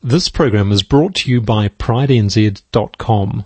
This program is brought to you by PrideNZ.com.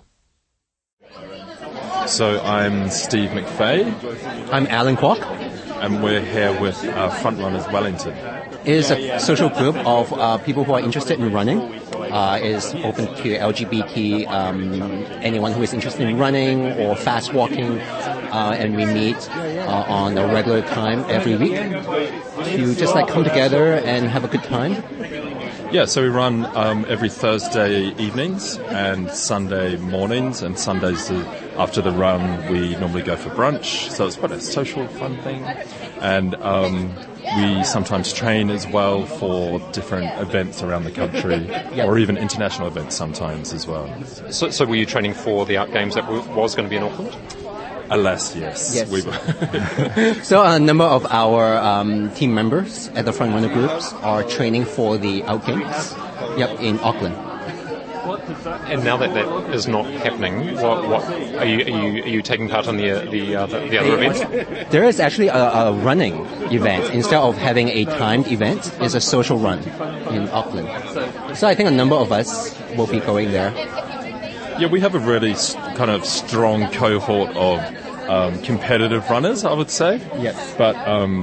So I'm Steve McVeigh. I'm Alan Kwok. And we're here with Frontrunners Wellington. It is a social group of people who are interested in running. It is open to LGBT, anyone who is interested in running or fast walking, and we meet on a regular time every week to just come together and have a good time. Yeah, so we run every Thursday evenings and Sunday mornings, and Sundays after the run we normally go for brunch, so it's quite a social, fun thing. And we sometimes train as well for different events around the country, or even international events sometimes as well. So were you training for the Out Games that was going to be in Auckland? Alas, yes. We were. So a number of our team members at the Frontrunner groups are training for the Out Games in Auckland. And now that is not happening, what are you taking part in the other events? There is actually a running event. Instead of having a timed event, it's a social run in Auckland. So I think a number of us will be going there. Yeah, we have a really kind of strong cohort of competitive runners, I would say. Yes. But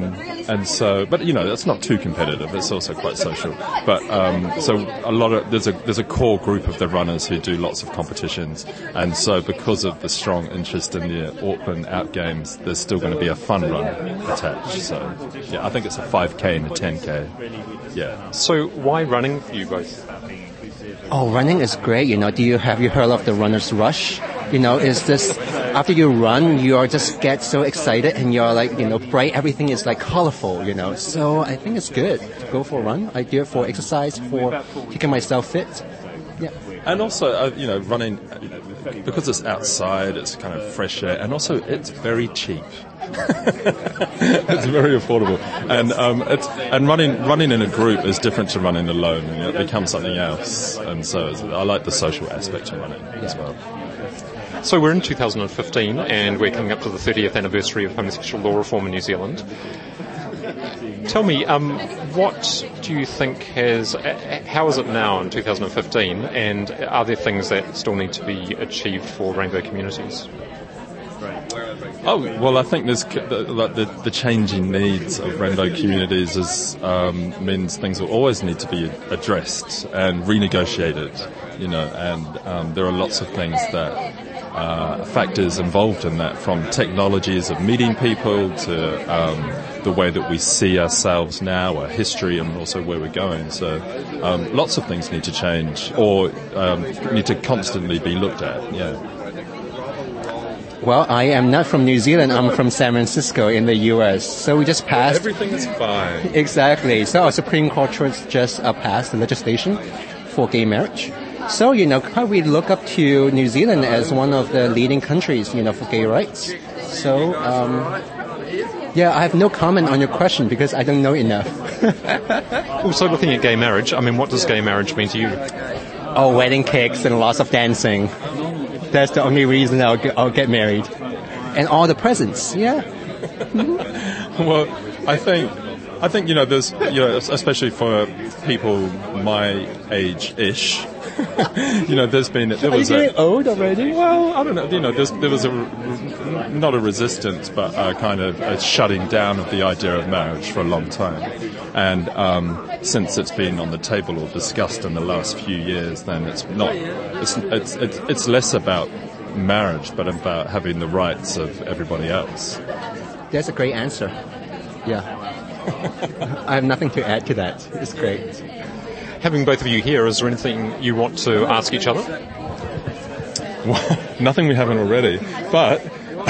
it's not too competitive. It's also quite social. But so there's a core group of the runners who do lots of competitions, and so because of the strong interest in the Auckland Out Games, there's still going to be a fun run attached. So yeah, I think it's a 5K and a 10K. Yeah. So why running for you both? Oh, running is great. Have you heard of the runner's rush? Is this after you run, you just get so excited and you're bright. Everything is colorful. So I think it's good to go for a run. I do it for exercise, for keeping myself fit. Yeah. And also, running because it's outside, it's kind of fresh air, and also it's very cheap. It's very affordable, and running in a group is different to running alone. It becomes something else, and so I like the social aspect of running as well. So we're in 2015, and we're coming up to the 30th anniversary of homosexual law reform in New Zealand. Tell me, what do you think how is it now in 2015, and are there things that still need to be achieved for rainbow communities? Oh, well, I think there's the changing needs of rainbow communities means things will always need to be addressed and renegotiated, and there are lots of things that factors involved in that, from technologies of meeting people to the way that we see ourselves now, our history, and also where we're going. So lots of things need to change or need to constantly be looked at, yeah. Well, I am not from New Zealand. I'm from San Francisco in the U.S. So we just passed... Everything is fine. Exactly. So our Supreme Court just passed the legislation for gay marriage. So, we look up to New Zealand as one of the leading countries, for gay rights. So, I have no comment on your question because I don't know enough. Also, looking at gay marriage, what does gay marriage mean to you? Oh, wedding cakes and lots of dancing. That's the only reason I'll get married. And all the presents, yeah. Well, I think there's especially for people my age-ish. There's been Are you getting old already? Well, I don't know. There was not a resistance, but a kind of a shutting down of the idea of marriage for a long time. And since it's been on the table or discussed in the last few years, then it's not. It's less about marriage, but about having the rights of everybody else. That's a great answer. Yeah. I have nothing to add to that. It's great. Having both of you here, is there anything you want to ask each other? Well, nothing we haven't already, but...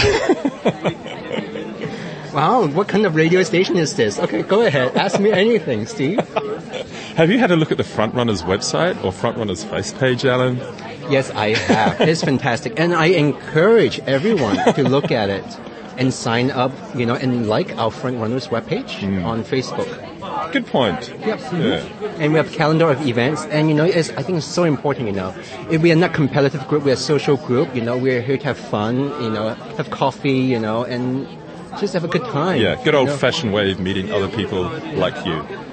Wow, what kind of radio station is this? Okay, go ahead. Ask me anything, Steve. Have you had a look at the Frontrunners website or Frontrunners face page, Alan? Yes, I have. It's fantastic. And I encourage everyone to look at it and sign up, and like our Frontrunners webpage on Facebook. Good point. Yep. Mm-hmm. And we have a calendar of events, and I think it's so important. If we are not a competitive group, we're a social group. We're here to have fun. Have coffee. And just have a good time. Yeah, good old-fashioned way of meeting other people like you.